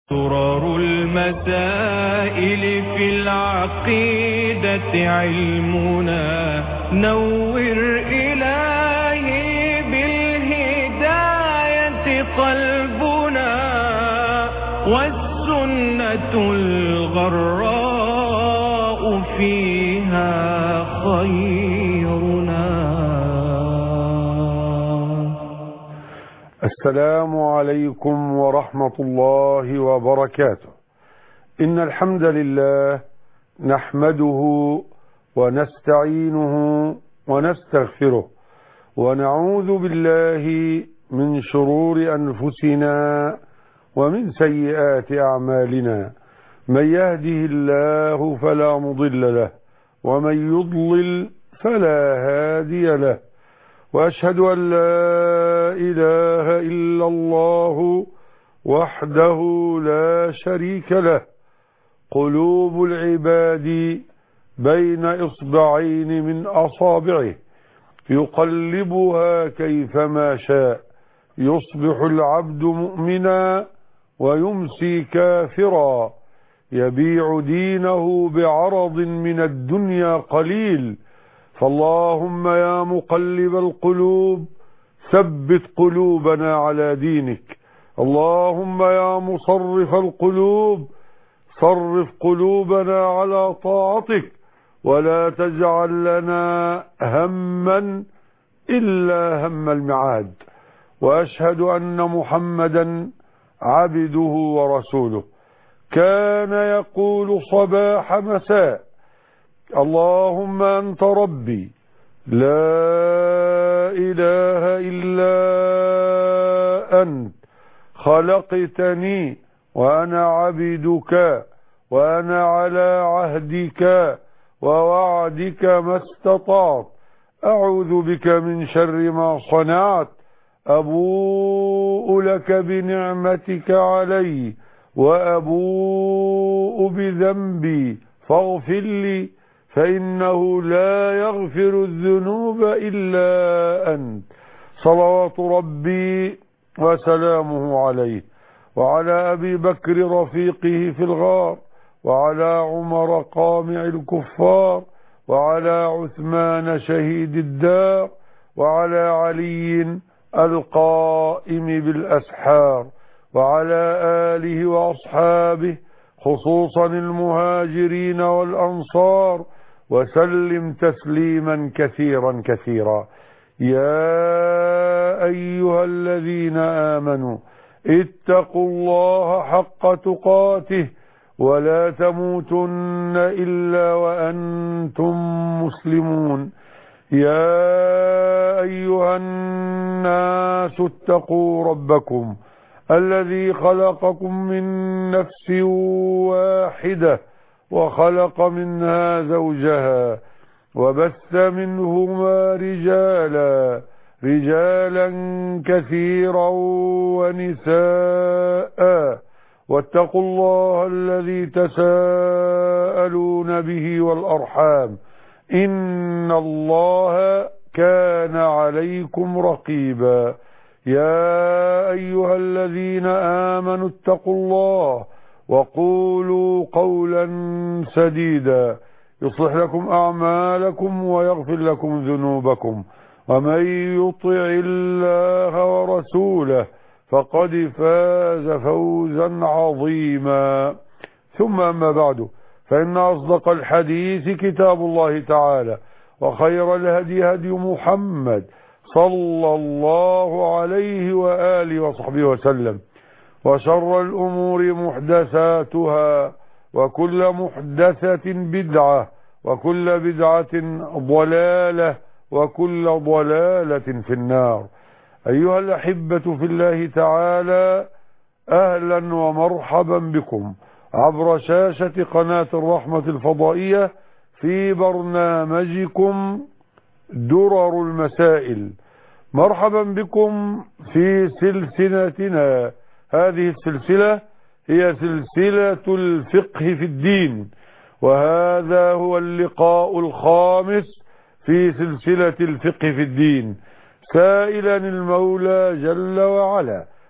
درر المسائل في العقيدة علمنا، نور إلهي بالهداية قلبنا، والسنة الغراء فيها خيرنا. السلام عليكم ورحمة الله وبركاته. إن الحمد لله نحمده ونستعينه ونستغفره، ونعوذ بالله من شرور أنفسنا ومن سيئات أعمالنا. من يهده الله فلا مضل له، ومن يضلل فلا هادي له، وأشهد أن لا إله إلا الله وحده لا شريك له. قلوب العباد بين إصبعين من أصابعه، يقلبها كيفما شاء. يصبح العبد مؤمنا ويمسي كافرا، يبيع دينه بعرض من الدنيا قليل. فاللهم يا مقلب القلوب ثبت قلوبنا على دينك. اللهم يا مصرف القلوب صرف قلوبنا على طاعتك، ولا تجعل لنا هما إلا هم المعاد. وأشهد أن محمدا عبده ورسوله، كان يقول صباح مساء: اللهم أنت ربي لا إله إلا أنت، خلقتني وأنا عبدك، وأنا على عهدك ووعدك ما استطعت. أعوذ بك من شر ما صنعت. أبوء لك بنعمتك علي وأبوء بذنبي فاغفر لي، فإنه لا يغفر الذنوب إلا أنت. صلوات ربي وسلامه عليه، وعلى أبي بكر رفيقه في الغار، وعلى عمر قامع الكفار، وعلى عثمان شهيد الدار، وعلى علي القائم بالأسحار، وعلى آله وأصحابه خصوصا المهاجرين والأنصار، وسلم تسليما كثيرا كثيرا. يا أيها الذين آمنوا اتقوا الله حق تقاته، ولا تموتن إلا وأنتم مسلمون. يا أيها الناس اتقوا ربكم الذي خلقكم من نفس واحدة، وخلق منها زوجها، وبث منهما رجالا كثيرا ونساء. واتقوا الله الذي تساءلون به والأرحام، إن الله كان عليكم رقيبا. يا أيها الذين آمنوا اتقوا الله وقولوا قولا سديدا، يصلح لكم أعمالكم ويغفر لكم ذنوبكم، ومن يطع الله ورسوله فقد فاز فوزا عظيما. ثم أما بعد، فإن أصدق الحديث كتاب الله تعالى، وخير الهدي هدي محمد صلى الله عليه وآله وصحبه وسلم، وشر الأمور محدثاتها، وكل محدثة بدعة، وكل بدعة ضلالة، وكل ضلالة في النار. أيها الأحبة في الله تعالى، أهلا ومرحبا بكم عبر شاشة قناة الرحمة الفضائية في برنامجكم درر المسائل. مرحبا بكم في سلسلتنا. هذه السلسلة هي سلسلة الفقه في الدين، وهذا هو اللقاء الخامس في سلسلة الفقه في الدين، سائلا المولى جل وعلا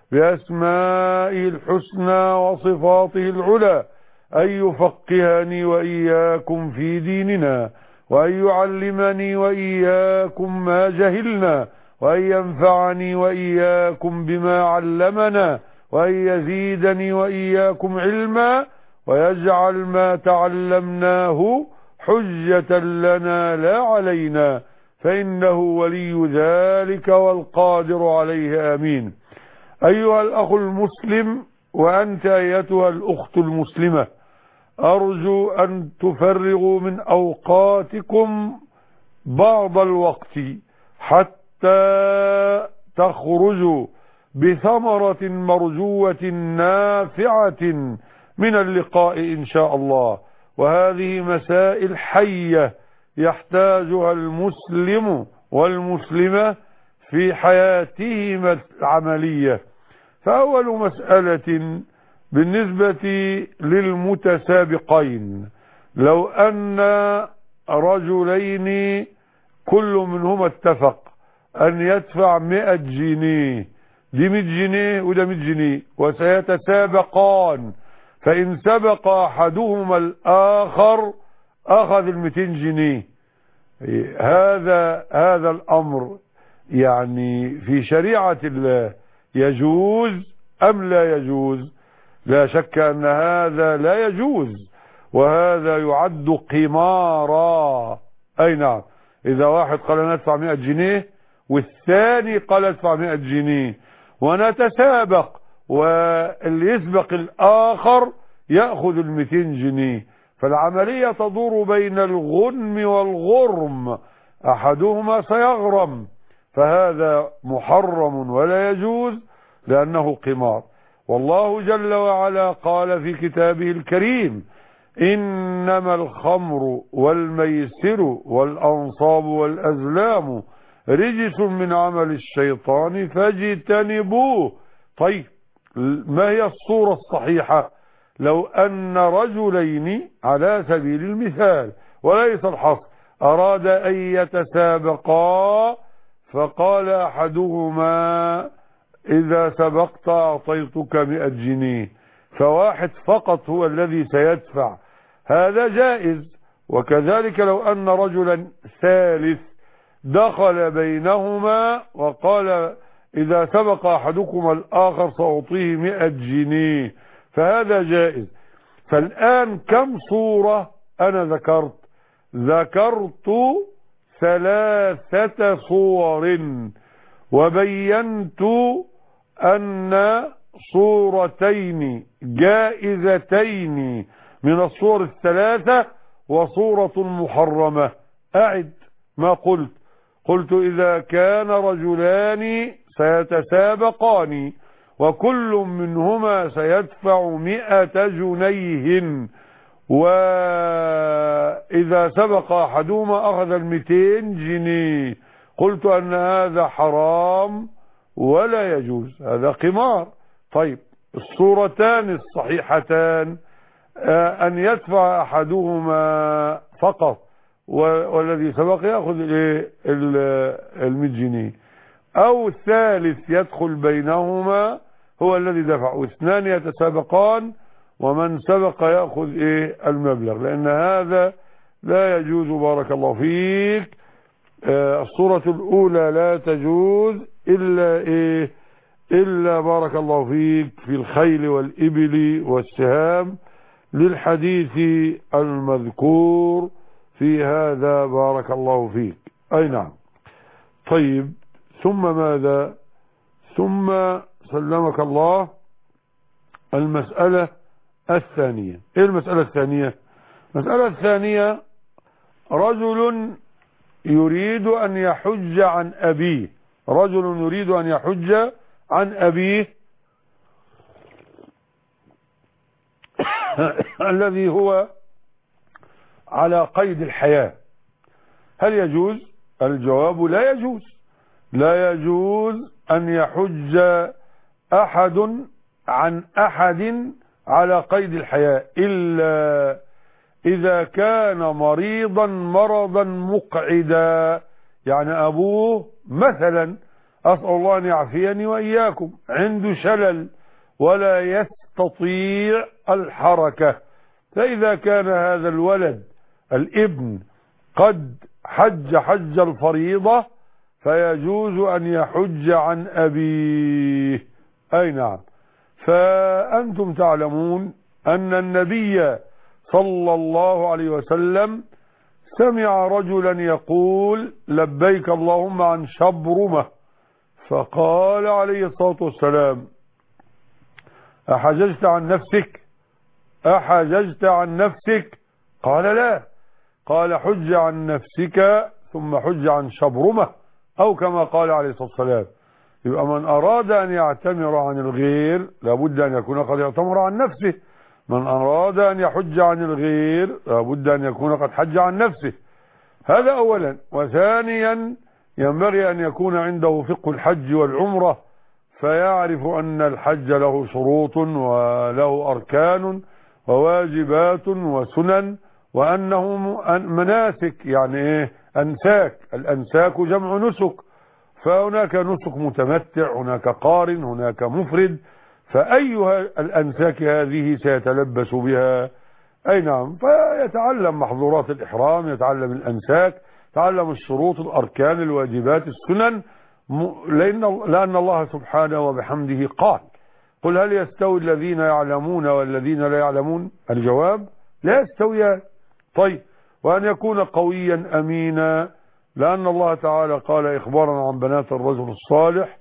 بأسمائه الحسنى وصفاته العلى أن يفقهني وإياكم في ديننا، وأن يعلمني وإياكم ما جهلنا، وأن ينفعني وإياكم بما علمنا، وأن يزيدني وإياكم علما، ويجعل ما تعلمناه حجة لنا لا علينا، فإنه ولي ذلك والقادر عليه. آمين. أيها الأخ المسلم، وأنت أيتها الأخت المسلمة، أرجو أن تفرغوا من أوقاتكم بعض الوقت حتى تخرجوا بثمرة مرجوة نافعة من اللقاء إن شاء الله. وهذه مسائل حية يحتاجها المسلم والمسلمة في حياتهما العملية. فأول مسألة بالنسبة للمتسابقين، لو أن رجلين كل منهما اتفق أن يدفع 100 جنيه، دي 100 جنيه وده 100 جنيه، وسيتسابقان، فإن سبق أحدهما الآخر أخذ 200 جنيه. هذا الأمر يعني في شريعة الله يجوز أم لا يجوز؟ لا شك أن هذا لا يجوز، وهذا يعد قمارا. أي نعم، إذا واحد قال أنا أدفع 100 جنيه والثاني قال أدفع 100 جنيه ونتسابق، واللي يسبق الآخر يأخذ 200 جنيه، فالعملية تدور بين الغنم والغرم، أحدهما سيغرم، فهذا محرم ولا يجوز لأنه قمار. والله جل وعلا قال في كتابه الكريم: إنما الخمر والميسر والأنصاب والأزلام رجس من عمل الشيطان فاجتنبوه. طيب، ما هي الصورة الصحيحة؟ لو أن رجلين على سبيل المثال وليس الحصر أراد أن يتسابقا، فقال أحدهما: إذا سبقت أعطيتك 100 جنيه، فواحد فقط هو الذي سيدفع، هذا جائز. وكذلك لو أن رجلا ثالث دخل بينهما وقال: إذا سبق أحدكم الآخر سأعطيه 100 جنيه، فهذا جائز. فالآن كم صورة أنا ذكرت 3 صور، وبينت أن صورتين جائزتين من الصور 3 وصورة محرمة. أعد ما قلت إذا كان رجلان سيتسابقان وكل منهما سيدفع 100 جنيه، وإذا سبق أحدهما أخذ 200 جنيه، قلت أن هذا حرام ولا يجوز، هذا قمار. طيب، الصورتان الصحيحتان أن يدفع أحدهما فقط والذي سبق يأخذ 100 جنيه، أو الثالث يدخل بينهما هو الذي دفع، واثنان يتسابقان ومن سبق يأخذ المبلغ، لأن هذا لا يجوز. بارك الله فيك. الصورة الأولى لا تجوز إلا بارك الله فيك في الخيل والإبل والسهام، للحديث المذكور في هذا. بارك الله فيك. أي نعم. طيب، ثم ماذا؟ ثم سلمك الله المسألة الثانية. ايه المسألة الثانية؟ المسألة الثانية: رجل يريد أن يحج عن أبيه، رجل يريد أن يحج عن أبيه الذي هو على قيد الحياة، هل يجوز؟ الجواب: لا يجوز. لا يجوز أن يحج أحد عن أحد على قيد الحياة إلا إذا كان مريضا مرضا مقعدا، يعني أبوه مثلا أسأل الله أن يعافيني وإياكم، عنده شلل ولا يستطيع الحركة. فإذا كان هذا الولد الابن قد حج الفريضة فيجوز أن يحج عن أبيه. أي نعم. فأنتم تعلمون أن النبي صلى الله عليه وسلم سمع رجلا يقول لبيك اللهم عن شبرمة، فقال عليه الصلاة والسلام أحججت عن نفسك؟ أحججت عن نفسك؟ قال لا. قال حج عن نفسك ثم حج عن شبرمة، أو كما قال عليه الصلاة والسلام. يبقى من أراد أن يعتمر عن الغير لابد أن يكون قد اعتمر عن نفسه، من أراد أن يحج عن الغير لابد أن يكون قد حج عن نفسه. هذا أولا. وثانيا ينبغي أن يكون عنده فقه الحج والعمرة، فيعرف أن الحج له شروط وله أركان وواجبات وسنن، وأنه مناسك، يعني إيه؟ أنساك. الأنساك جمع نسك، فهناك نسك متمتع، هناك قارن، هناك مفرد، فأيها الأنساك هذه سيتلبس بها؟ أي نعم. فيتعلم محظورات الإحرام، يتعلم الأنساك، يتعلم الشروط، الأركان، الواجبات، السنن، لأن الله سبحانه وبحمده قال قل هل يستوي الذين يعلمون والذين لا يعلمون؟ الجواب لا يستويان. طيب، وأن يكون قويا أمينا، لأن الله تعالى قال إخبارا عن بنات الرجل الصالح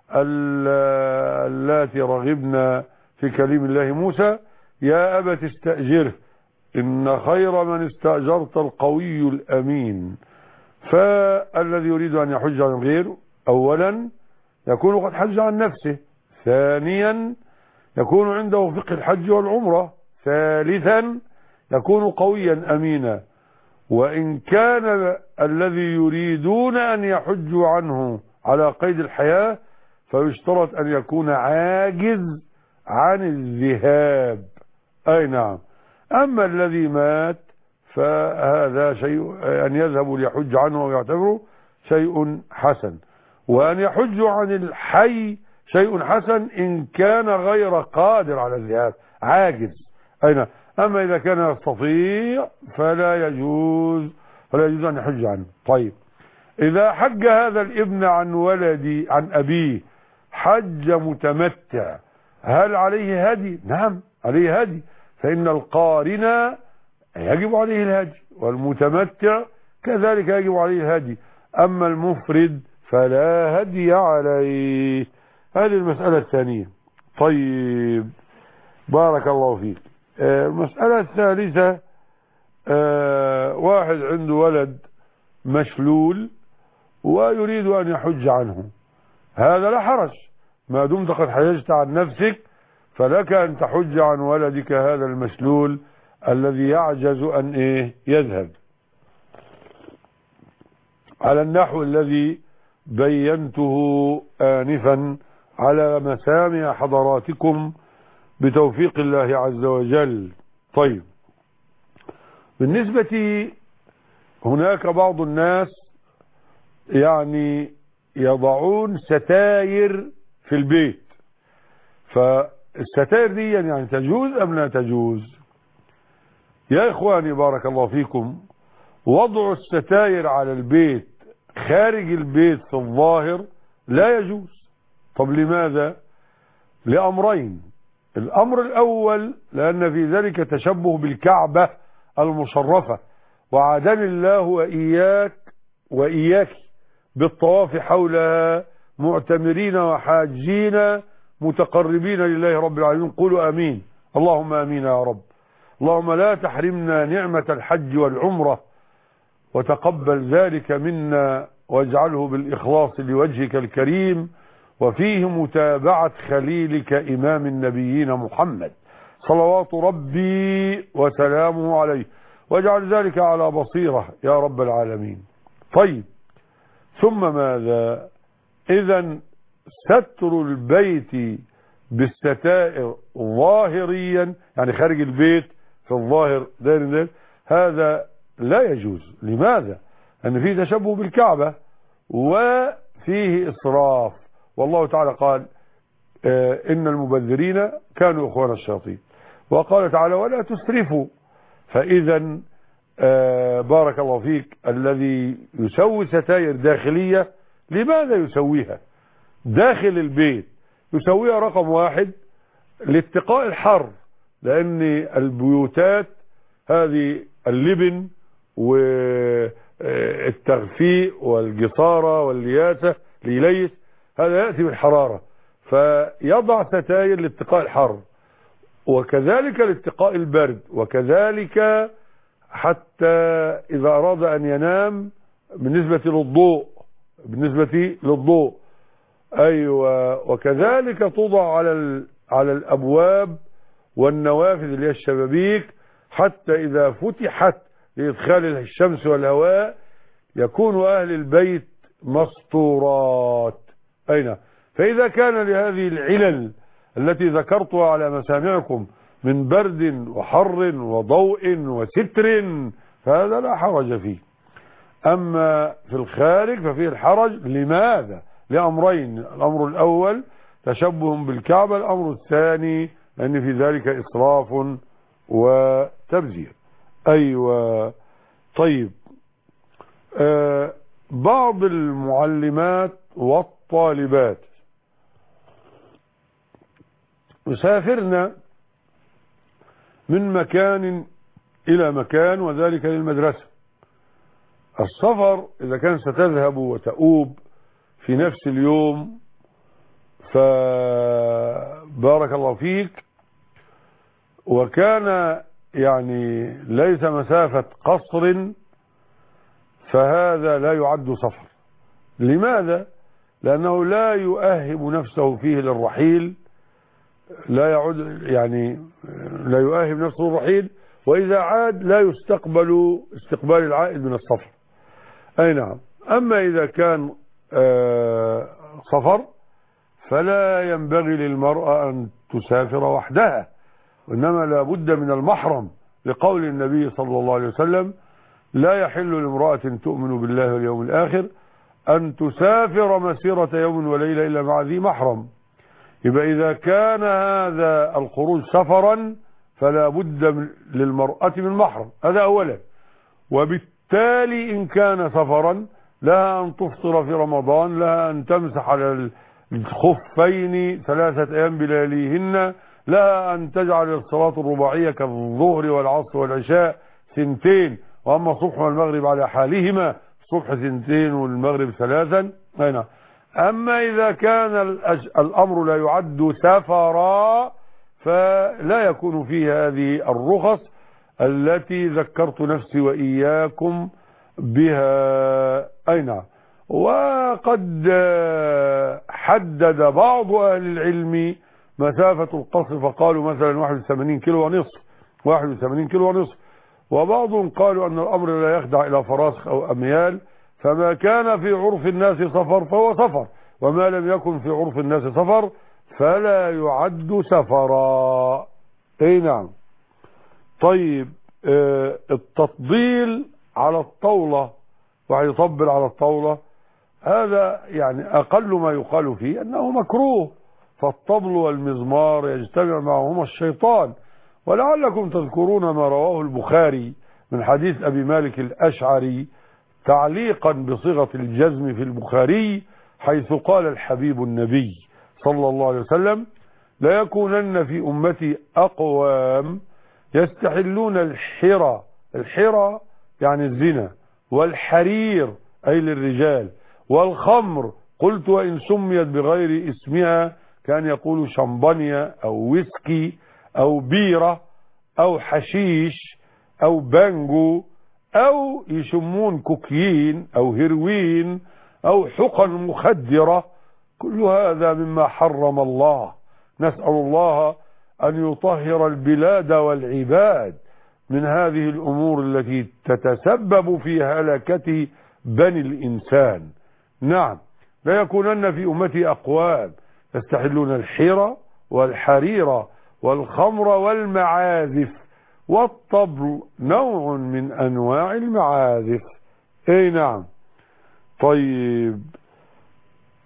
اللاتي رغبنا في كلام الله موسى يا أبت استأجره إن خير من استأجرت القوي الأمين. فالذي يريد أن يحج عن غيره أولا يكون قد حج عن نفسه، ثانيا يكون عنده فقه الحج والعمرة، ثالثا يكون قويا أمينا. وإن كان الذي يريدون أن يحجوا عنه على قيد الحياة فيشترط أن يكون عاجز عن الذهاب. أي نعم. أما الذي مات فهذا شيء، أن يذهبوا ليحج عنه ويعتبره شيء حسن، وأن يحجوا عن الحي شيء حسن إن كان غير قادر على الذهاب، عاجز. أي نعم. أما إذا كان يستطيع فلا يجوز أن يحج عنه. طيب، إذا حج هذا الابن عن أبيه حج متمتع، هل عليه هدي؟ نعم عليه هدي، فإن القارن يجب عليه الهدي، والمتمتع كذلك يجب عليه الهدي. أما المفرد فلا هدي عليه. هذه المسألة الثانية. طيب، بارك الله فيك. المسألة الثالثة، واحد عنده ولد مشلول ويريد أن يحج عنه، هذا لا حرج، ما دمت قد حججت عن نفسك فلك أن تحج عن ولدك هذا المشلول الذي يعجز أن يذهب، على النحو الذي بينته آنفا على مسامع حضراتكم بتوفيق الله عز وجل. طيب، بالنسبة هناك بعض الناس يعني يضعون ستاير في البيت، فالستاير دي يعني تجوز أم لا تجوز؟ يا إخواني بارك الله فيكم، وضع الستاير على البيت خارج البيت في الظاهر لا يجوز. طب لماذا؟ لأمرين. الأمر الأول لأن في ذلك تشبه بالكعبة المشرفة، وعدني الله وإياك بالطواف حولها معتمرين وحاجين متقربين لله رب العالمين. قولوا آمين. اللهم آمين يا رب. اللهم لا تحرمنا نعمة الحج والعمرة، وتقبل ذلك منا واجعله بالإخلاص لوجهك الكريم، وفيه متابعة خليلك إمام النبيين محمد صلوات ربي وسلامه عليه، واجعل ذلك على بصيرة يا رب العالمين. طيب، ثم ماذا؟ إذن ستر البيت بالستائر ظاهريا، يعني خارج البيت في الظاهر داير، هذا لا يجوز. لماذا؟ لأن فيه تشبه بالكعبة، فيه إسراف. والله تعالى قال إن المبذرين كانوا إخوان الشياطين، وقال تعالى ولا تسرفوا. فإذا بارك الله فيك الذي يسوي ستاير داخلية لماذا يسويها داخل البيت؟ يسويها رقم واحد لاتقاء الحر، لأن البيوتات هذه اللبن والتغفيء والجصارة واللياسة ليليس هذا يأتي بالحرارة، فيضع ستاير لاتقاء الحر، وكذلك لاتقاء البرد، وكذلك حتى إذا أراد أن ينام بالنسبة للضوء أيوة. وكذلك توضع على الأبواب والنوافذ اللي هي الشبابيك، حتى إذا فتحت لإدخال الشمس والهواء يكون أهل البيت مستورات. أين؟ فإذا كان لهذه العلل التي ذكرتها على مسامعكم من برد وحر وضوء وستر فهذا لا حرج فيه. أما في الخارج ففيه الحرج. لماذا؟ لأمرين: الأمر الأول تشبه بالكعبة، الأمر الثاني أن في ذلك إسراف وتبذير. أيوة. طيب بعض المعلمات والطالبات يسافرن من مكان إلى مكان وذلك للمدرسة. السفر إذا كان ستذهب وتؤوب في نفس اليوم فبارك الله فيك، وكان يعني ليس مسافة قصر، فهذا لا يعد سفر. لماذا؟ لأنه لا يؤهب نفسه فيه للرحيل، لا يؤهب نفسه للرحيل، وإذا عاد لا يستقبل استقبال العائد من السفر. أي نعم. أما إذا كان سفر فلا ينبغي للمرأة أن تسافر وحدها، وإنما لا بد من المحرم، لقول النبي صلى الله عليه وسلم لا يحل لامرأة تؤمن بالله واليوم الآخر أن تسافر مسيرة يوم وليلة إلا مع ذي محرم. يبقى إذا كان هذا الخروج سفرا فلا بد للمرأة من محرم، هذا أولا. وبالتالي إن كان سفرا لها أن تفطر في رمضان، لها أن تمسح على الخفين 3 أيام بلياليهن، لها أن تجعل الصلاة الرباعية كالظهر والعصر والعشاء 2، وأما الصبح والمغرب على حالهما، الصبح 2 والمغرب 3. أما إذا كان الأمر لا يعد سفرا فلا يكون فيه هذه الرخص التي ذكرت نفسي وإياكم بها. أي نعم. وقد حدد بعض أهل العلم مسافة القصر فقالوا مثلا 81 كيلو ونصف، 81 كيلو ونصف، وبعضهم قالوا أن الأمر لا يخضع إلى فراسخ أو أميال، فما كان في عرف الناس سفر فهو سفر، وما لم يكن في عرف الناس سفر فلا يعد سفرا. اي نعم. طيب التطبيل على الطاولة، ويطبل على الطاولة، هذا يعني أقل ما يقال فيه أنه مكروه، فالطبل والمزمار يجتمع معهما الشيطان. ولعلكم تذكرون ما رواه البخاري من حديث أبي مالك الأشعري تعليقا بصيغة الجزم في البخاري، حيث قال الحبيب النبي صلى الله عليه وسلم لا يكونن في أمتي أقوام يستحلون الحرى يعني الزنا، والحرير أي للرجال، والخمر، قلت وإن سميت بغير اسمها كان يقول شمبانيا أو ويسكي أو بيرة أو حشيش أو بانجو، أو يسمون كوكيين أو هيروين أو حقن مخدرة، كل هذا مما حرم الله. نسأل الله أن يطهر البلاد والعباد من هذه الأمور التي تتسبب في هلكة بني الإنسان. نعم. لا يكونن في أمتي أقوام يستحلون الحرى والحرير والخمر والمعازف، والطبل نوع من أنواع المعازف. اي نعم. طيب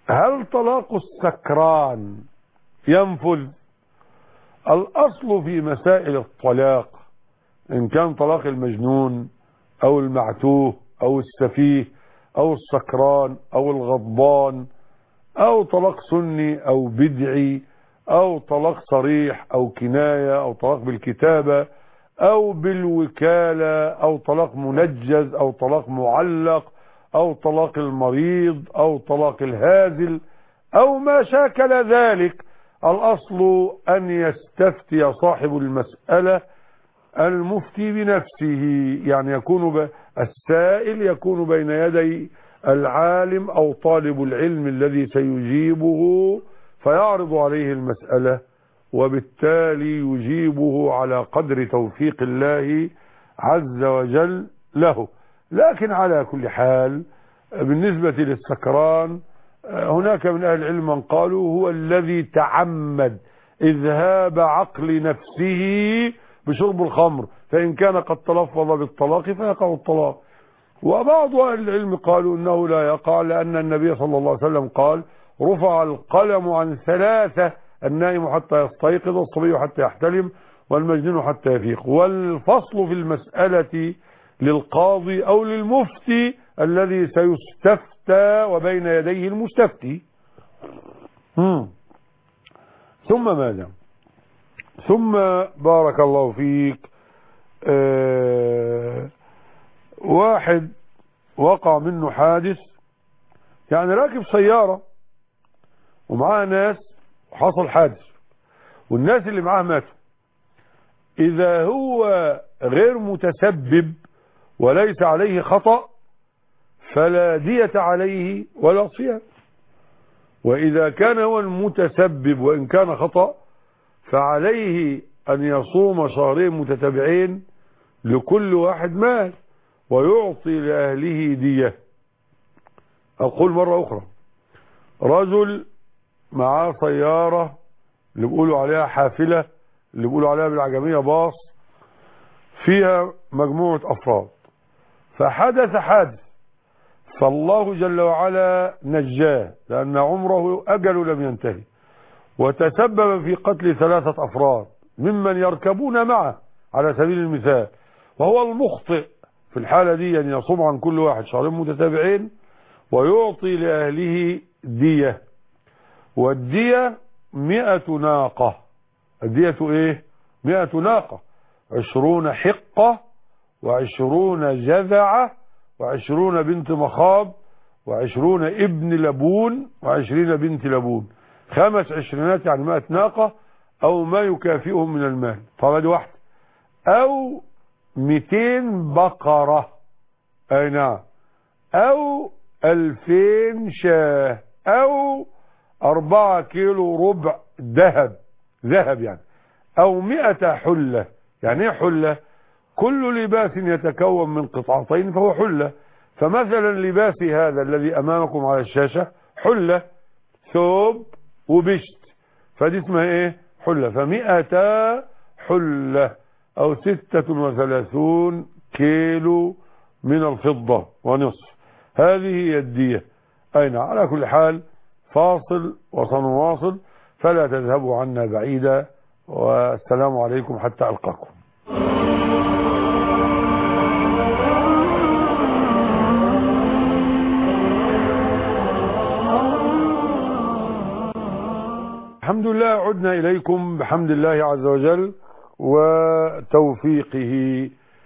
هل طلاق السكران ينفذ؟ الأصل في مسائل الطلاق إن كان طلاق المجنون أو المعتوه أو السفيه أو السكران أو الغضبان أو طلاق سني أو بدعي أو طلاق صريح أو كناية أو طلاق بالكتابة أو بالوكالة أو طلاق منجز أو طلاق معلق أو طلاق المريض أو طلاق الهازل أو ما شاكل ذلك، الأصل أن يستفتي صاحب المسألة المفتي بنفسه، يعني يكون السائل يكون بين يدي العالم أو طالب العلم الذي سيجيبه فيعرض عليه المسألة، وبالتالي يجيبه على قدر توفيق الله عز وجل له. لكن على كل حال بالنسبة للسكران هناك من أهل العلم من قالوا هو الذي تعمد إذهاب عقل نفسه بشرب الخمر، فإن كان قد تلفظ بالطلاق فيقع الطلاق. وبعض أهل العلم قالوا إنه لا يقع، لأن النبي صلى الله عليه وسلم قال رفع القلم عن ثلاثة: النائم حتى يستيقظ، والصبي حتى يحتلم، والمجنون حتى يفيق. والفصل في المسألة للقاضي أو للمفتي الذي سيستفتى وبين يديه المستفتي. ثم ماذا؟ ثم بارك الله فيك واحد وقع منه حادث، يعني راكب سيارة ومعاه ناس وحصل حادث والناس اللي معاه ماتوا. إذا هو غير متسبب وليس عليه خطأ فلا دية عليه ولا صيام، وإذا كان هو المتسبب وإن كان خطأ فعليه أن يصوم شهرين متتابعين لكل واحد مال ويعطي لأهله دية. أقول مرة أخرى، رجل معاه سيارة اللي بيقولوا عليها حافلة، اللي بيقولوا عليها بالعجمية باص، فيها مجموعة أفراد، فحدث حادث فالله جل وعلا نجاه لأن عمره أجل لم ينتهي، وتسبب في قتل 3 أفراد ممن يركبون معه على سبيل المثال، وهو المخطئ. في الحالة دي أن يصوم عن كل واحد شهرين متتابعين ويعطي لأهله دية، والدية 100 ناقة. الدية ايه؟ 100 ناقة، 20 حقة و20 جذعة و20 بنت مخاض و20 ابن لبون و20 بنت لبون، 5 عشرينات يعني 100 ناقة او ما يكافئهم من المال. طبعا دي واحدة. او 200 بقرة، اي نعم، او 2000 شاه، او 4 كيلو ربع ذهب يعني، او 100 حلة. يعني ايه حلة؟ كل لباس يتكون من قطعتين فهو حلة. فمثلا لباسي هذا الذي امامكم على الشاشة حلة، ثوب وبشت، فدي اسمها ايه؟ حلة. ف100 حلة او 36 كيلو من الفضة ونصف، هذه هي الدية. اين على كل حال فاصل وسنواصل، فلا تذهبوا عنا بعيدا، والسلام عليكم حتى ألقاكم. الحمد لله، عدنا إليكم بحمد الله عز وجل وتوفيقه.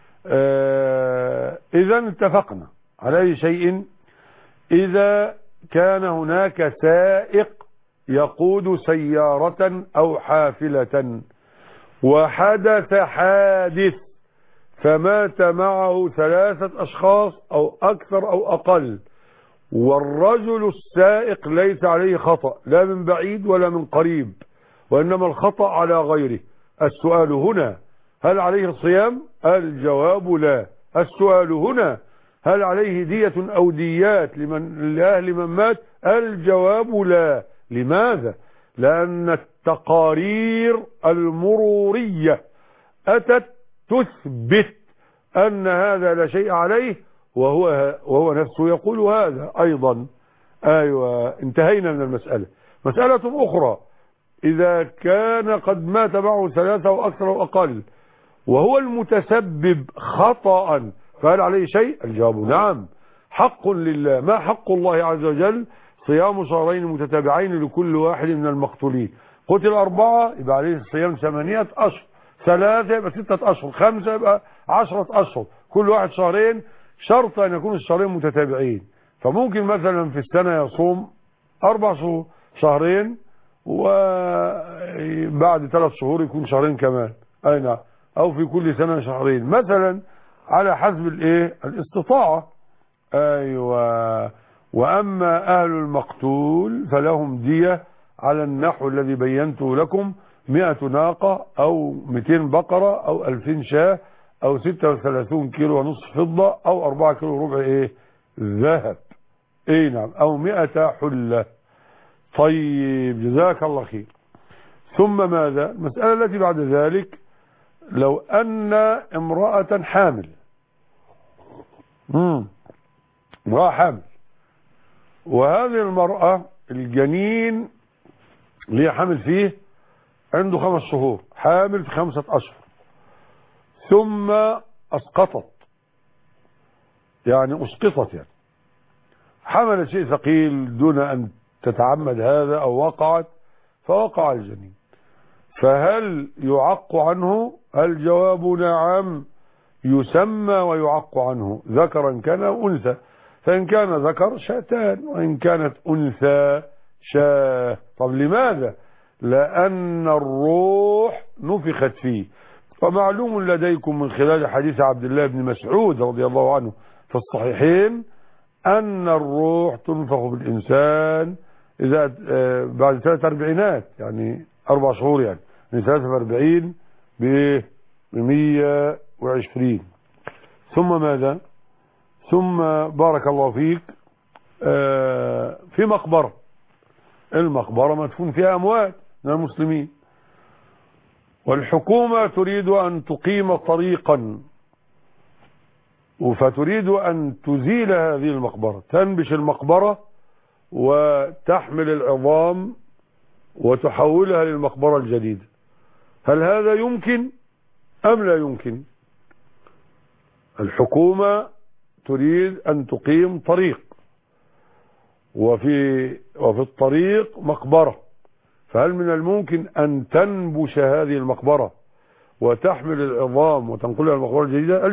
إذا اتفقنا على أي شيء؟ إذا كان هناك سائق يقود سيارة أو حافلة وحدث حادث فمات معه 3 أشخاص أو أكثر أو أقل، والرجل السائق ليس عليه خطأ لا من بعيد ولا من قريب، وإنما الخطأ على غيره. السؤال هنا هل عليه صيام؟ الجواب لا. السؤال هنا هل عليه دية أو ديات لأهل من مات؟ الجواب لا. لماذا؟ لأن التقارير المرورية أتت تثبت أن هذا لا شيء عليه، وهو نفسه يقول هذا أيضا. أيوة، انتهينا من المسألة. مسألة أخرى، إذا كان قد مات معه 3 أو أكثر أو أقل وهو المتسبب خطأ، فهل عليه شيء؟ الجواب نعم. حق لله. ما حق الله عز وجل؟ صيام شهرين متتابعين لكل واحد من المقتولين. قتل 4 يبقى عليه صيام 8 أشهر، 3 يبقى 6 أشهر، 5 يبقى 10 أشهر، كل واحد شهرين، شرط أن يكون الشهرين متتابعين. فممكن مثلا في السنة يصوم 4 شهور، شهرين، وبعد 3 شهور يكون شهرين كمان، أي نعم، أو في كل سنة شهرين مثلا، على حسب الاستطاعة. أيوة. وأما أهل المقتول فلهم دية على النحو الذي بينته لكم، 100 ناقة أو 200 بقرة أو 2000 شاة أو 36 كيلو ونصف فضة أو 4 كيلو ربع ذهب. اي نعم، أو 100 حلة. طيب، جزاك الله خير. ثم ماذا؟ المسألة التي بعد ذلك، لو أن امرأة حامل، امرأة حامل، وهذه المرأة الجنين اللي هي حامل فيه عنده 5 شهور، حامل في 5 أشهر، ثم أسقطت، يعني أسقطت، يعني حملت شيء ثقيل دون أن تتعمد هذا أو وقعت، فوقع الجنين، فهل يعق عنه؟ الجواب نعم، يسمى ويعق عنه، ذكرا كان أو أنثى. فإن كان ذكر شاتان، وإن كانت أنثى شاه. طب لماذا؟ لأن الروح نفخت فيه. ومعلوم لديكم من خلال حديث عبد الله بن مسعود رضي الله عنه في الصحيحين أن الروح تنفخ بالإنسان إذا بعد 3 أربعينات، يعني 4 شهور، يعني من 43 ب 120. ثم ماذا؟ ثم بارك الله فيك في مقبرة، المقبرة مدفون فيها أموات من المسلمين، والحكومة تريد أن تقيم طريقا، فتريد أن تزيل هذه المقبرة، تنبش المقبرة وتحمل العظام وتحولها للمقبرة الجديدة. هل هذا يمكن أم لا يمكن؟ الحكومة تريد أن تقيم طريق، وفي الطريق مقبرة، فهل من الممكن أن تنبش هذه المقبرة وتحمل العظام وتنقلها للمقبرة الجديدة؟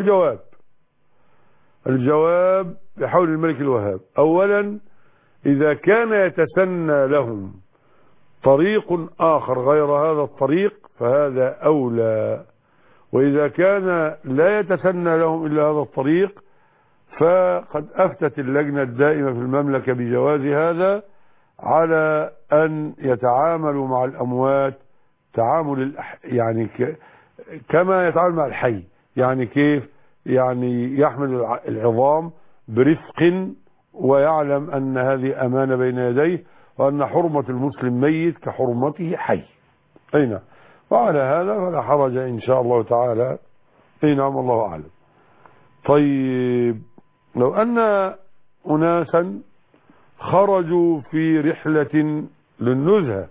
الجواب بحول الملك الوهاب. أولا، إذا كان يتسنى لهم طريق آخر غير هذا الطريق فهذا أولى، وإذا كان لا يتسنى لهم إلا هذا الطريق فقد أفتت اللجنة الدائمة في المملكة بجواز هذا، على أن يتعاملوا مع الأموات تعامل يعني كما يتعامل مع الحي. يعني كيف؟ يعني يحمل العظام برفق، ويعلم أن هذه أمانة بين يديه، وأن حرمة المسلم ميت كحرمته حي. أي نعم. وعلى هذا فلا حرج إن شاء الله تعالى. أي نعم، والله أعلم. طيب، لو أن أناسا خرجوا في رحلة للنزهة،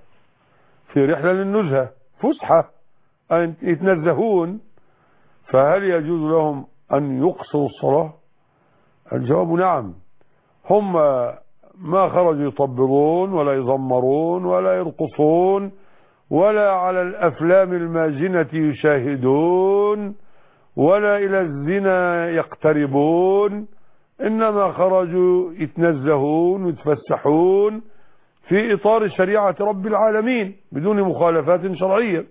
فسحة، أن يتنزهون، فهل يجوز لهم أن يقصروا الصلاة؟ الجواب نعم. هم ما خرجوا يطبلون ولا يزمرون ولا يرقصون ولا على الأفلام الماجنة يشاهدون ولا إلى الزنا يقتربون، إنما خرجوا يتنزهون ويتفسحون في إطار شريعة رب العالمين بدون مخالفات شرعية.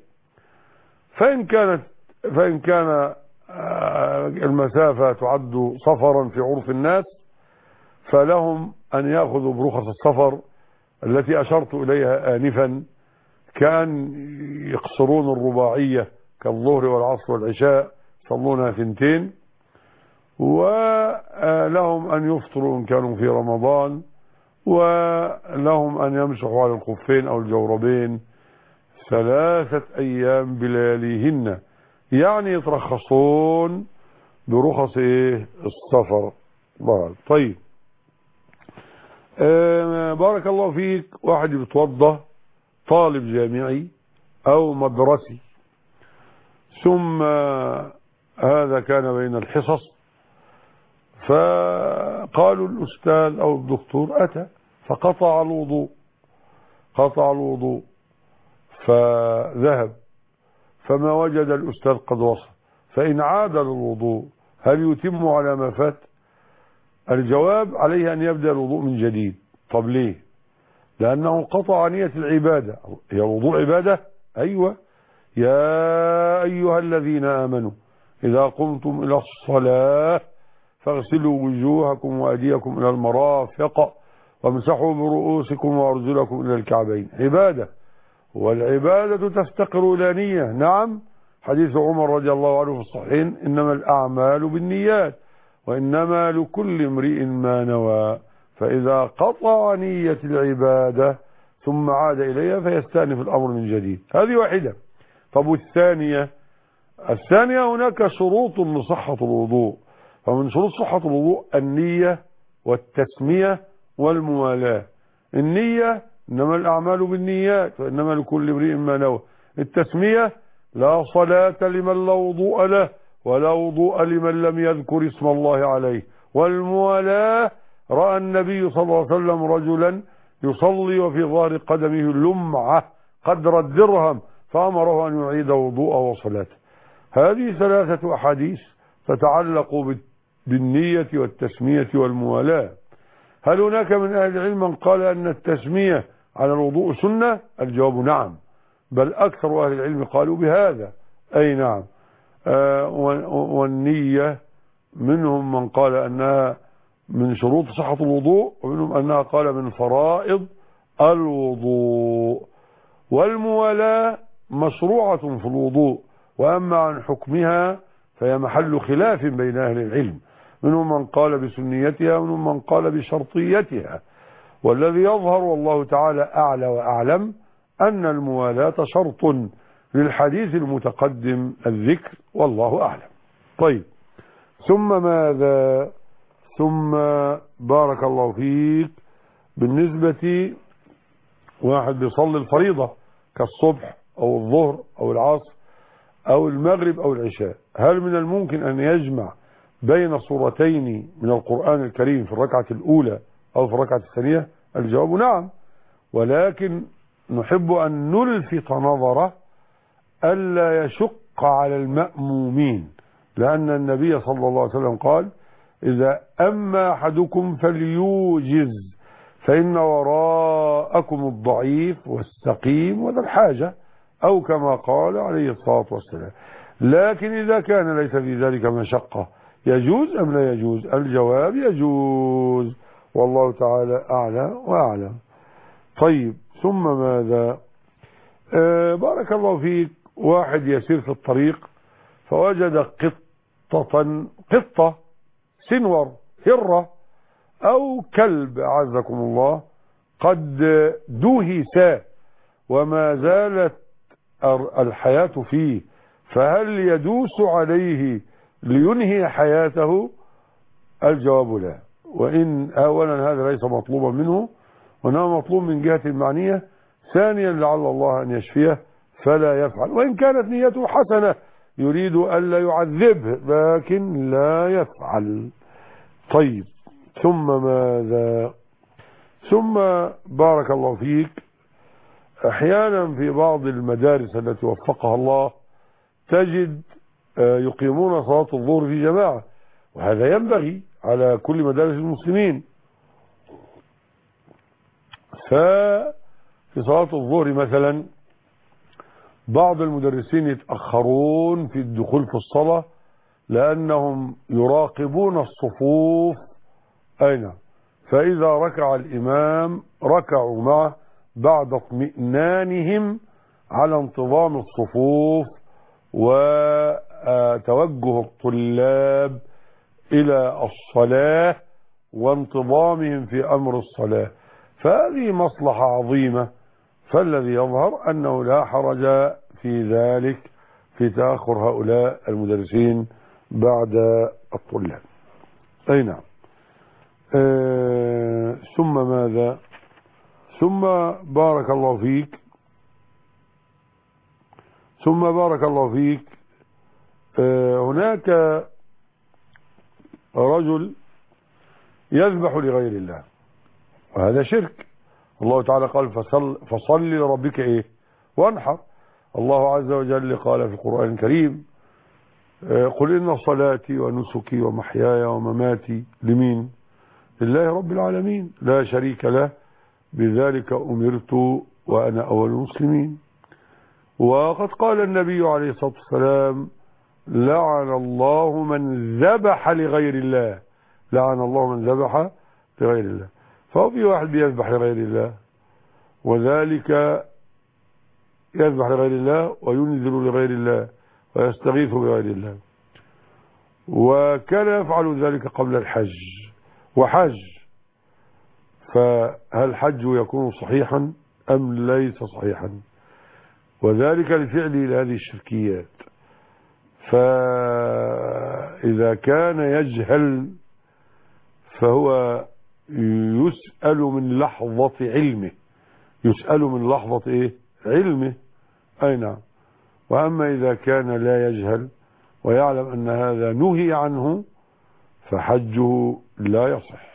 فإن كان المسافة تعد سفرا في عرف الناس، فلهم أن يأخذوا برخص السفر التي أشرت إليها آنفا، كأن يقصرون الرباعية كالظهر والعصر والعشاء، يصلونها 2، ولهم أن يفطروا إن كانوا في رمضان، ولهم أن يمسحوا على الخفين أو الجوربين 3 أيام بلياليهن، يعني يترخصون برخص السفر. طيب، بارك الله فيك، واحد بيتوضى، طالب جامعي أو مدرسي، ثم هذا كان بين الحصص، فقالوا الأستاذ أو الدكتور أتى فقطع الوضوء، فذهب، فما وجد الأستاذ قد وصل، فإن عاد للوضوء هل يتم على ما فات؟ الجواب عليه أن يبدأ الوضوء من جديد. طب ليه؟ لأنه قطع نية العبادة. هي الوضوء عبادة؟ أيوة. يا أيها الذين آمنوا إذا قمتم إلى الصلاة فاغسلوا وجوهكم وأيديكم إلى المرافق وامسحوا برؤوسكم وأرجلكم إلى الكعبين. عبادة، والعبادة تفتقر إلى نية. نعم، حديث عمر رضي الله عنه في الصحيحين: إنما الأعمال بالنيات وإنما لكل امرئ ما نوى. فإذا قطع نية العبادة ثم عاد إليها فيستأنف الأمر من جديد. هذه واحدة. طب والثانية؟ هناك شروط لصحة الوضوء، فمن شروط صحة الوضوء النية والتسمية والموالاة. النية: إنما الأعمال بالنيات وإنما لكل امرئ ما نوى. التسمية: لا صلاة لمن لا وضوء له ولا وضوء لمن لم يذكر اسم الله عليه. والموالاة: رأى النبي صلى الله عليه وسلم رجلا يصلي وفي ظهر قدمه لمعة قدر الدرهم فأمره أن يعيد وضوءه وصلاته. هذه ثلاثة أحاديث تتعلق بالنية والتسمية والموالاة. هل هناك من أهل العلم من قال أن التسمية على الوضوء سنة؟ الجواب نعم، بل أكثر أهل العلم قالوا بهذا. أي نعم. والنية منهم من قال أنها من شروط صحة الوضوء، ومنهم أنها قال من فرائض الوضوء. والموالاة مشروعة في الوضوء، وأما عن حكمها فهي محل خلاف بين أهل العلم، منهم من قال بسنيتها ومنهم من قال بشرطيتها. والذي يظهر والله تعالى أعلى وأعلم أن الموالاة شرط للحديث المتقدم الذكر، والله أعلم. طيب، ثم ماذا؟ ثم بارك الله فيك، بالنسبة واحد بيصلي الفريضة كالصبح أو الظهر أو العصر أو المغرب أو العشاء، هل من الممكن أن يجمع بين صورتين من القرآن الكريم في الركعة الأولى أو في الركعة الثانية؟ الجواب نعم، ولكن نحب أن نلفت نظره ألا يشق على المأمومين، لأن النبي صلى الله عليه وسلم قال: إذا أما أحدكم فليوجز فإن وراءكم الضعيف والسقيم وذا الحاجة، أو كما قال عليه الصلاة والسلام. لكن إذا كان ليس في ذلك مشقة يجوز أم لا يجوز؟ الجواب يجوز، والله تعالى أعلى وأعلم. طيب، ثم ماذا؟ بارك الله فيك، واحد يسير في الطريق فوجد قطة سنور هرة أو كلب أعزكم الله قد دهس وما زالت الحياة فيه، فهل يدوس عليه لينهي حياته؟ الجواب لا. وإن أولا هذا ليس مطلوبا منه، وإنما مطلوب من جهة المعنية. ثانيا لعل الله أن يشفيه فلا يفعل، وإن كانت نيته حسنة يريد ألا يعذبه لكن لا يفعل. طيب، ثم ماذا؟ ثم بارك الله فيك، أحيانا في بعض المدارس التي وفقها الله تجد يقيمون صلاة الظهر في جماعة، وهذا ينبغي على كل مدارس المسلمين. ففي صلاة الظهر مثلا بعض المدرسين يتأخرون في الدخول في الصلاة لأنهم يراقبون الصفوف أين، فإذا ركع الإمام ركعوا معه بعد اطمئنانهم على انتظام الصفوف وتوجه الطلاب إلى الصلاة وانتظامهم في أمر الصلاة. فهذه مصلحة عظيمة، فالذي يظهر أنه لا حرج في ذلك في تأخر هؤلاء المدرسين بعد الطلاب. أي نعم. ثم ماذا؟ ثم بارك الله فيك هناك رجل يذبح لغير الله، وهذا شرك. الله تعالى قال فصل لربك ايه وانحر. الله عز وجل قال في القرآن الكريم قل إن صلاتي ونسكي ومحياي ومماتي لمين؟ لله رب العالمين لا شريك له، بذلك أمرت وأنا أول المسلمين. وقد قال النبي عليه الصلاة والسلام لعن الله من ذبح لغير الله، لعن الله من ذبح لغير الله. فهو في واحد بيذبح لغير الله، وذلك يذبح لغير الله وينذر لغير الله ويستغيث بغير الله، وكان يفعل ذلك قبل الحج وحج. فهل حج يكون صحيحا أم ليس صحيحا؟ وذلك لفعله لهذه الشركيات. فإذا كان يجهل فهو يسأل من لحظة علمه، يسأل من لحظة إيه؟ علمه. أي نعم. وأما إذا كان لا يجهل ويعلم أن هذا نهي عنه فحجه لا يصح،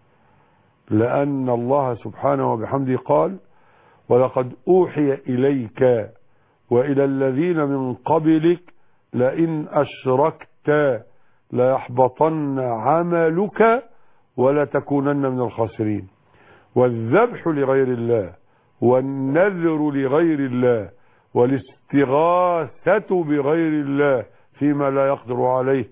لأن الله سبحانه وبحمده قال ولقد أوحي إليك وإلى الذين من قبلك لئن أشركت ليحبطن عملك ولتكونن من الخاسرين. والذبح لغير الله والنذر لغير الله والاستغاثة بغير الله فيما لا يقدر عليه،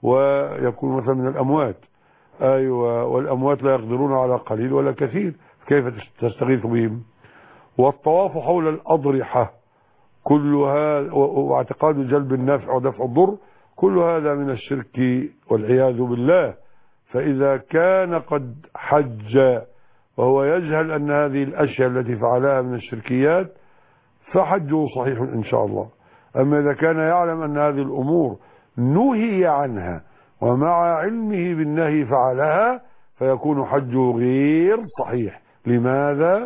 ويكون مثلا من الأموات. أيوة، والأموات لا يقدرون على قليل ولا كثير، كيف تستغيث بهم؟ والطواف حول الأضرحة كل هذا، واعتقاد جلب النفع ودفع الضر، كل هذا من الشرك والعياذ بالله. فإذا كان قد حج وهو يجهل أن هذه الأشياء التي فعلها من الشركيات فحجه صحيح إن شاء الله. أما إذا كان يعلم أن هذه الأمور نهي عنها ومع علمه بالنهي فعلها فيكون حجه غير صحيح. لماذا؟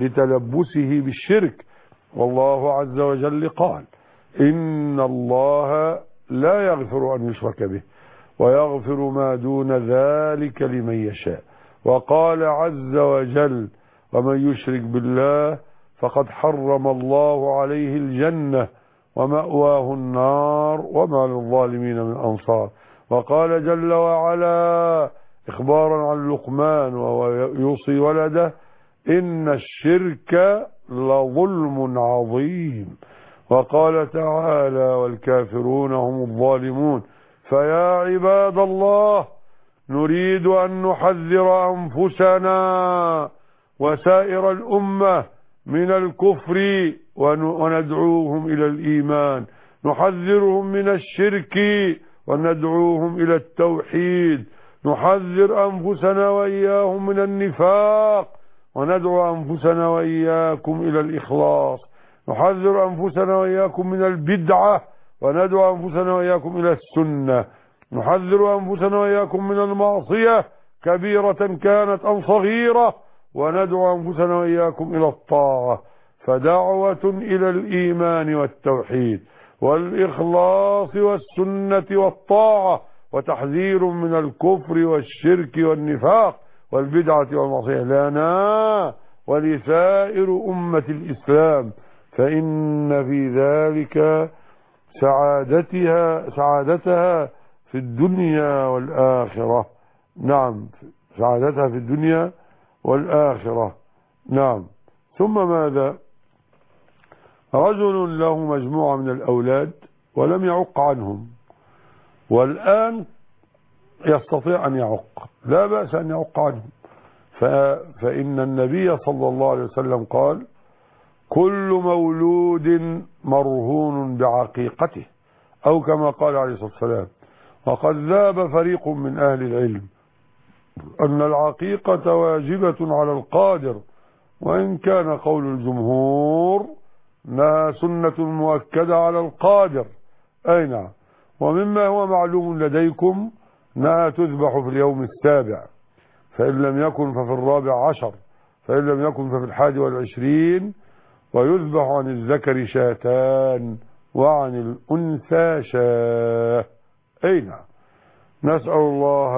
لتلبسه بالشرك. والله عز وجل قال إن الله لا يغفر أن يشرك به ويغفر ما دون ذلك لمن يشاء. وقال عز وجل ومن يشرك بالله فقد حرم الله عليه الجنة ومأواه النار وما للظالمين من أنصار. وقال جل وعلا إخبارا عن لقمان وهو يوصي ولده إن الشرك لظلم عظيم. وقال تعالى والكافرون هم الظالمون. فيا عباد الله نريد أن نحذر أنفسنا وسائر الأمة من الكفر وندعوهم إلى الإيمان، نحذرهم من الشرك وندعوهم إلى التوحيد، نحذر أنفسنا وإياهم من النفاق وندعو أنفسنا وإياكم إلى الإخلاص، نحذر أنفسنا وإياكم من البدعة وندعو أنفسنا وإياكم إلى السنة، نحذر أنفسنا وإياكم من المعصية كبيرة كانت أم صغيرة وندعو أنفسنا وإياكم إلى الطاعة. فدعوة إلى الإيمان والتوحيد والإخلاص والسنة والطاعة، وتحذير من الكفر والشرك والنفاق والبدعة والمعصية لنا ولسائر أمة الإسلام، فإن في ذلك سعادتها في الدنيا والآخرة. نعم، سعادتها في الدنيا والآخرة. نعم. ثم ماذا؟ رجل له مجموعة من الأولاد ولم يعق عنهم، والآن يستطيع أن يعق، لا بأس أن يعق عنهم. فإن النبي صلى الله عليه وسلم قال كل مولود مرهون بعقيقته، أو كما قال عليه الصلاة والسلام. وقد ذهب فريق من أهل العلم أن العقيقة واجبة على القادر، وإن كان قول الجمهور أنها سنة مؤكدة على القادر. أي نعم. ومما هو معلوم لديكم أنها تذبح في اليوم السابع، فإن لم يكن ففي 14، فإن لم يكن ففي 21، ويذبح عن الذكر شاتان وعن الأنثى شاه. أي نعم. نسأل الله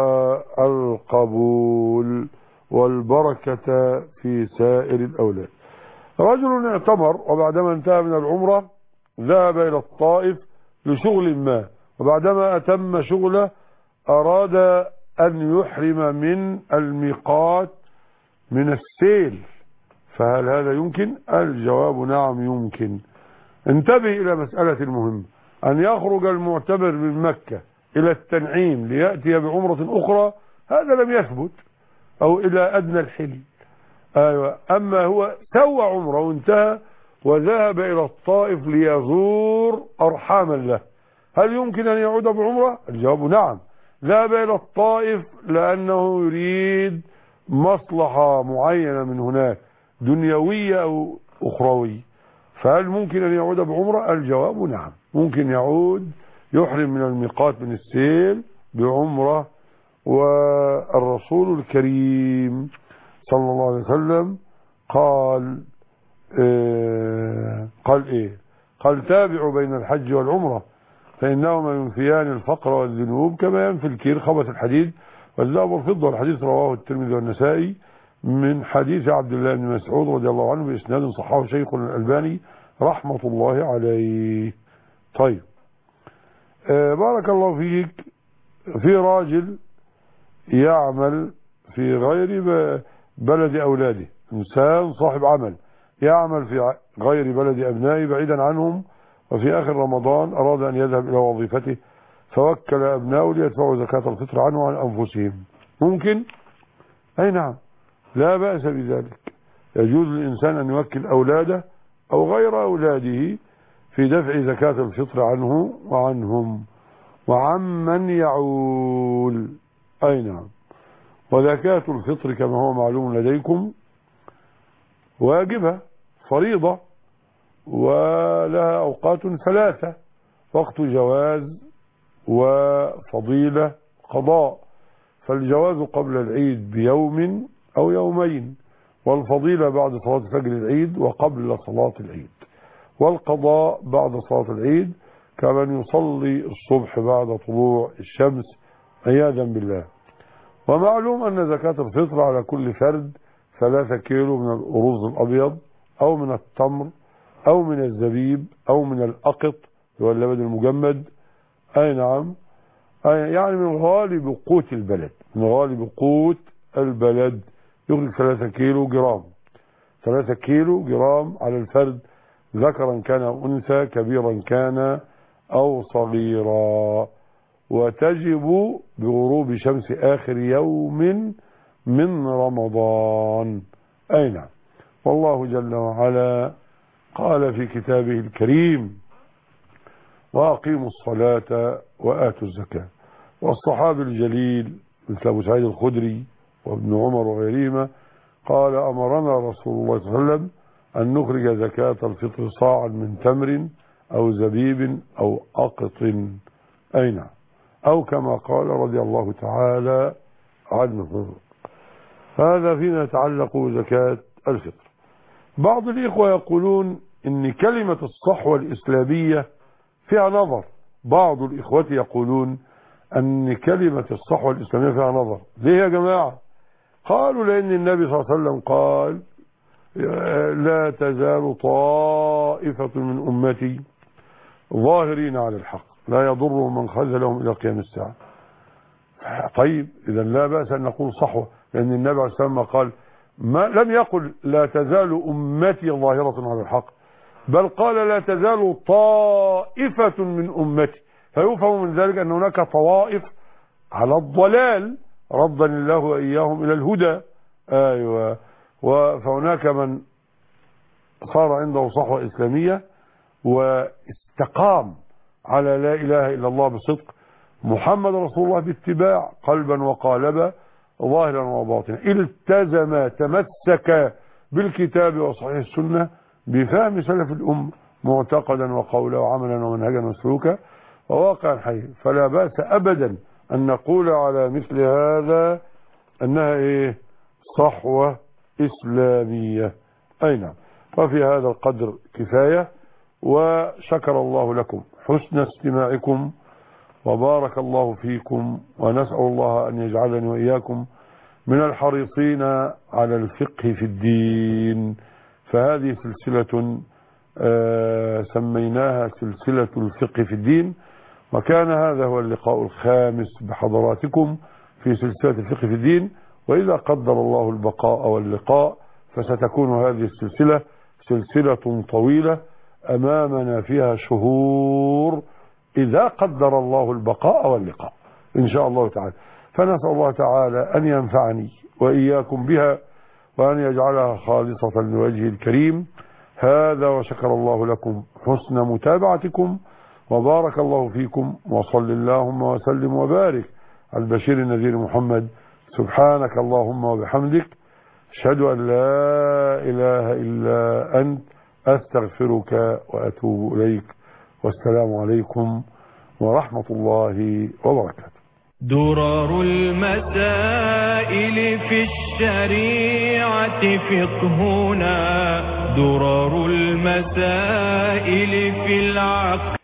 القبول والبركة في سائر الأولاد. رجل اعتمر وبعدما انتهى من العمرة ذهب إلى الطائف لشغل ما، وبعدما أتم شغله أراد أن يحرم من الميقات من السيل، فهل هذا يمكن؟ الجواب نعم يمكن. انتبه إلى مسألة المهمة، أن يخرج المعتمر من مكة إلى التنعيم ليأتي بعمرة أخرى هذا لم يثبت، أو إلى أدنى الحل. أيوة. أما هو سوى عمره وانتهى وذهب إلى الطائف ليزور أرحاما له، هل يمكن أن يعود بعمرة؟ الجواب نعم. ذهب إلى الطائف لأنه يريد مصلحة معينة من هناك دنيوية أو أخروية، فهل ممكن أن يعود بعمرة؟ الجواب نعم ممكن يعود، يحرم من الميقات من السيل بعمرة. والرسول الكريم صلى الله عليه وسلم قال إيه؟ قال تابعوا بين الحج والعمرة فإنهما ينفيان الفقر والذنوب كما ينفي الكير خبث الحديد والذهب والفضة. الحديث رواه الترمذي والنسائي من حديث عبد الله بن مسعود رضي الله عنه بإسناد صححه شيخنا الألباني رحمة الله عليه. طيب، بارك الله فيك. في راجل يعمل في غير بلد أولاده، إنسان صاحب عمل يعمل في غير بلد أبنائه بعيدا عنهم، وفي آخر رمضان أراد أن يذهب إلى وظيفته فوكل أبنائه ليدفعوا زكاة الفطر عنه وعن أنفسهم. ممكن؟ أي نعم، لا بأس بذلك. يجوز للإنسان أن يوكل أولاده أو غير أولاده في دفع زكاة الفطر عنه وعنهم وعمن يعول. أي نعم. وزكاة الفطر كما هو معلوم لديكم واجبة فريضة، ولها أوقات ثلاثة: وقت جواز وفضيلة قضاء. فالجواز قبل العيد بيوم أو يومين، والفضيلة بعد صلاة فجر العيد وقبل صلاة العيد، والقضاء بعد صلاة العيد كمن يصلي الصبح بعد طلوع الشمس عياذا بالله. ومعلوم أن زكاة الفطر على كل فرد 3 كيلو من الأرز الأبيض أو من التمر أو من الزبيب أو من الأقط هو اللبن المجمد. أي نعم، يعني من غالب قوت البلد، من غالب قوت البلد يخرج 3 كيلو جرام، 3 كيلو جرام على الفرد، ذكرا كان أو أنثى، كبيرا كان أو صغيرا، وتجب بغروب شمس آخر يوم من رمضان. أي نعم. والله جل وعلا قال في كتابه الكريم: وأقيموا الصلاة وآتوا الزكاة. والصحابي الجليل مثل أبو سعيد الخدري وابن عمر وغيرهما قال: أمرنا رسول الله صلى الله عليه وسلم أن نخرج زكاة الفطر صاعا من تمر أو زبيب أو أقط. أي نعم. أو كما قال رضي الله تعالى عنه. هذا فيما يتعلق بزكاة الفطر. بعض الإخوة يقولون إن كلمة الصحوة الإسلامية فيها نظر. بعض الإخوة يقولون أن كلمة الصحوة الإسلامية فيها نظر. ليه يا جماعة؟ قالوا لأن النبي صلى الله عليه وسلم قال: لا تزال طائفة من أمتي ظاهرين على الحق لا يضرهم من خذلهم إلى قيام الساعة. طيب، إذا لا بأس أن نقول صحوة، لأن النبي عليه الصلاة والسلام قال لم يقل لا تزال أمتي ظاهرة على الحق، بل قال لا تزال طائفة من أمتي، فيفهم من ذلك أن هناك طوائف على الضلال رضني الله وإياهم إلى الهدى. أيوة. فهناك من صار عنده صحوة إسلامية واستقام على لا إله إلا الله بصدق، محمد رسول الله باتباع قلبا وقالبا ظاهرا وباطنا، التزم تمسك بالكتاب وصحيح السنة بفهم سلف الأمة معتقدا وقولا وعملا ومنهجا وسلوكا وواقعا حيا. فلا بأس أبدا أن نقول على مثل هذا أنها إيه؟ صحوة إسلامية. أي نعم. وفي هذا القدر كفاية، وشكر الله لكم حسن استماعكم وبارك الله فيكم، ونسأل الله أن يجعلني وإياكم من الحريصين على الفقه في الدين. فهذه سلسلة سميناها سلسلة الفقه في الدين، وكان هذا هو اللقاء الخامس بحضراتكم في سلسلة الفقه في الدين. وإذا قدر الله البقاء واللقاء فستكون هذه السلسلة سلسلة طويلة أمامنا فيها شهور، إذا قدر الله البقاء واللقاء إن شاء الله تعالى. فنسأل الله تعالى أن ينفعني وإياكم بها، وأن يجعلها خالصة لوجهه الكريم. هذا وشكر الله لكم حسن متابعتكم، وبارك الله فيكم، وصل اللهم وسلم وبارك على البشير النذير محمد. سبحانك اللهم وبحمدك، أشهد أن لا إله إلا أنت، أستغفرك وأتوب إليك. والسلام عليكم ورحمة الله وبركاته. درر المسائل في الشريعة فقهنا، درر المسائل في العقل.